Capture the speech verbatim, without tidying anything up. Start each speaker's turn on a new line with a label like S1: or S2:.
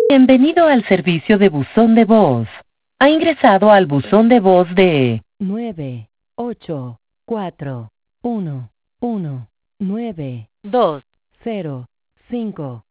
S1: Bienvenido al servicio de buzón de voz. Ha ingresado al buzón de voz de nueve ocho cuatro uno uno nueve dos cero cinco.